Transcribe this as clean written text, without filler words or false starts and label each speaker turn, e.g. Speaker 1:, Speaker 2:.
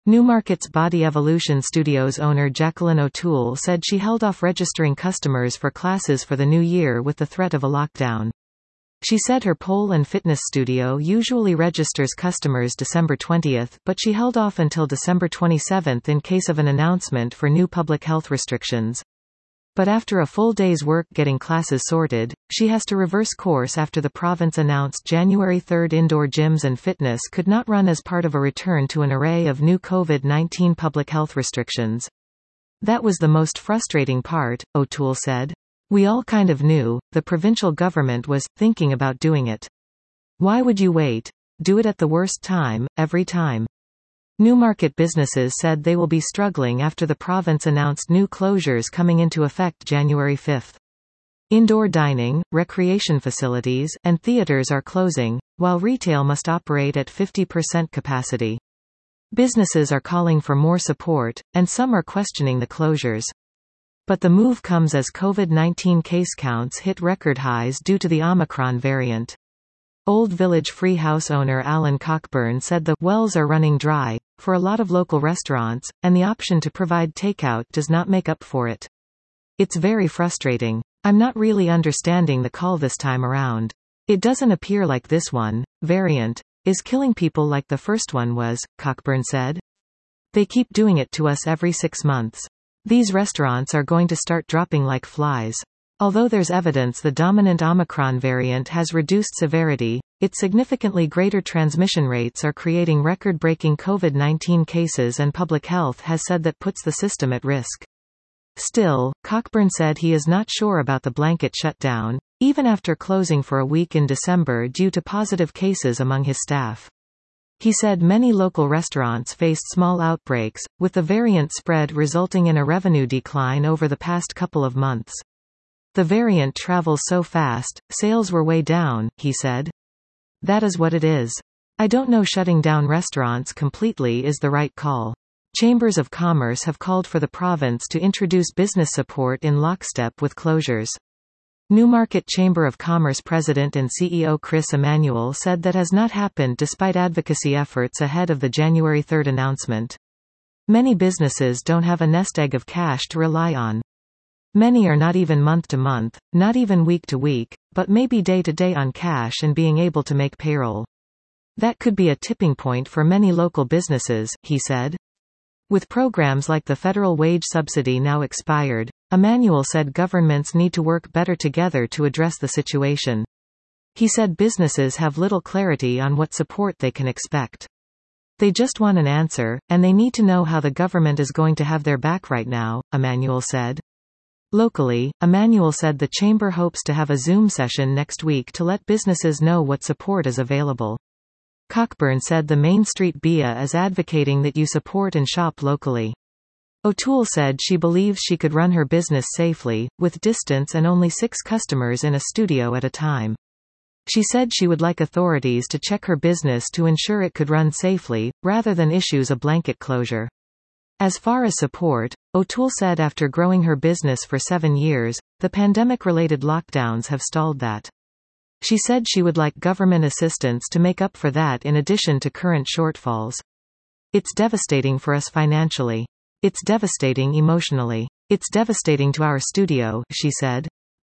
Speaker 1: Newmarket's Body Evolution Studios owner Jacqueline O'Toole said she held off registering customers for classes for the new year with the threat of a lockdown. She said her pole and fitness studio usually registers customers December 20, but she held off until December 27 in case of an announcement for new public health restrictions. But after a full day's work getting classes sorted, she has to reverse course after the province announced January 3 indoor gyms and fitness could not run as part of a return to an array of new COVID-19 public health restrictions. That was the most frustrating part, O'Toole said. We all kind of knew, the provincial government was thinking about doing it. Why would you wait? Do it at the worst time, every time. Newmarket businesses said they will be struggling after the province announced new closures coming into effect January 5. Indoor dining, recreation facilities, and theaters are closing, while retail must operate at 50% capacity. Businesses are calling for more support, and some are questioning the closures. But the move comes as COVID-19 case counts hit record highs due to the Omicron variant. Old Village Free House owner Alan Cockburn said the wells are running dry for a lot of local restaurants, and the option to provide takeout does not make up for it. It's very frustrating. I'm not really understanding the call this time around. It doesn't appear like this one, variant, is killing people like the first one was, Cockburn said. They keep doing it to us every 6 months. These restaurants are going to start dropping like flies. Although there's evidence the dominant Omicron variant has reduced severity, its significantly greater transmission rates are creating record-breaking COVID-19 cases, and public health has said that puts the system at risk. Still, Cockburn said he is not sure about the blanket shutdown, even after closing for a week in December due to positive cases among his staff. He said many local restaurants faced small outbreaks, with the variant spread resulting in a revenue decline over the past couple of months. The variant travels so fast, sales were way down, he said. That is what it is. I don't know, shutting down restaurants completely is the right call. Chambers of Commerce have called for the province to introduce business support in lockstep with closures. Newmarket Chamber of Commerce President and CEO Chris Emanuel said that has not happened despite advocacy efforts ahead of the January 3 announcement. Many businesses don't have a nest egg of cash to rely on. Many are not even month to month, not even week to week, but maybe day to day on cash and being able to make payroll. That could be a tipping point for many local businesses, he said. With programs like the federal wage subsidy now expired, Emanuel said governments need to work better together to address the situation. He said businesses have little clarity on what support they can expect. They just want an answer, and they need to know how the government is going to have their back right now, Emanuel said. Locally, Emanuel said the chamber hopes to have a Zoom session next week to let businesses know what support is available. Cockburn said the Main Street BIA is advocating that you support and shop locally. O'Toole said she believes she could run her business safely, with distance and only 6 customers in a studio at a time. She said she would like authorities to check her business to ensure it could run safely, rather than issues a blanket closure. As far as support, O'Toole said after growing her business for 7 years, the pandemic-related lockdowns have stalled that. She said she would like government assistance to make up for that in addition to current shortfalls. It's devastating for us financially. It's devastating emotionally. It's devastating to our studio, she said.